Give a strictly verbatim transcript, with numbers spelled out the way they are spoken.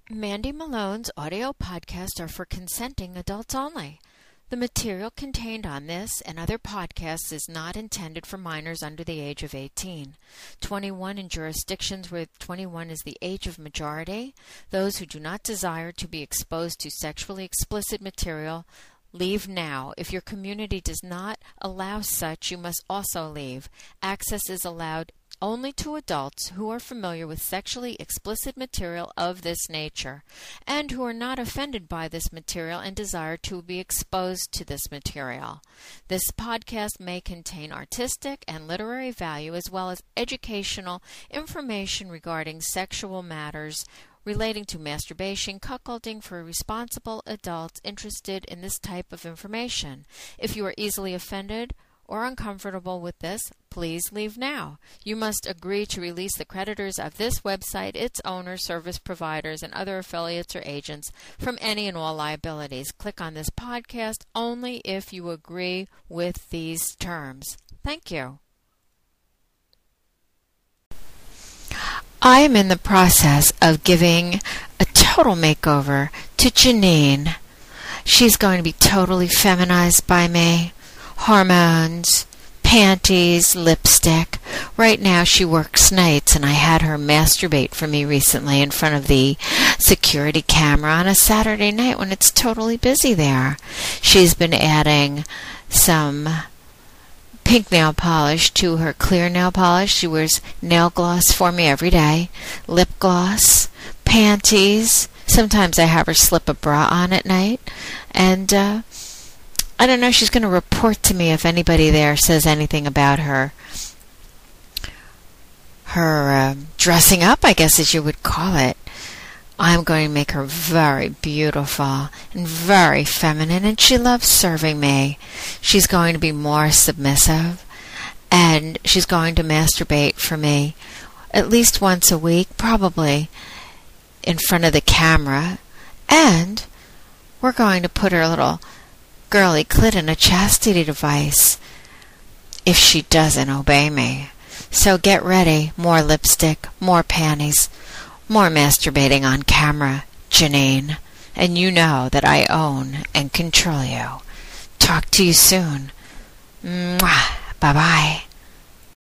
Mandy Malone's audio podcasts are for consenting adults only. The material contained on this and other podcasts is not intended for minors under the age of eighteen. twenty-one in jurisdictions where twenty-one is the age of majority. Those who do not desire to be exposed to sexually explicit material, leave now. If your community does not allow such, you must also leave. Access is allowed only to adults who are familiar with sexually explicit material of this nature and who are not offended by this material and desire to be exposed to this material. This podcast may contain artistic and literary value as well as educational information regarding sexual matters relating to masturbation, cuckolding for responsible adults interested in this type of information. If you are easily offended or uncomfortable with this, please leave now. You must agree to release the creditors of this website, its owners, service providers, and other affiliates or agents from any and all liabilities. Click on this podcast only if you agree with these terms. Thank you. I am in the process of giving a total makeover to Janine. She's going to be totally feminized by me. Hormones, panties, lipstick. Right now she works nights, and I had her masturbate for me recently in front of the security camera on a Saturday night when it's totally busy there. She's been adding some pink nail polish to her clear nail polish. She wears nail gloss for me every day, lip gloss, panties. Sometimes I have her slip a bra on at night, and uh I don't know, she's going to report to me if anybody there says anything about her her uh, dressing up, I guess as you would call it. I'm going to make her very beautiful and very feminine, and she loves serving me. She's going to be more submissive, and she's going to masturbate for me at least once a week, probably in front of the camera, and we're going to put her little girly clit in a chastity device if she doesn't obey me. So get ready. More lipstick, more panties, more masturbating on camera, Janine. And you know that I own and control you. Talk to you soon. Mwah. Bye-bye.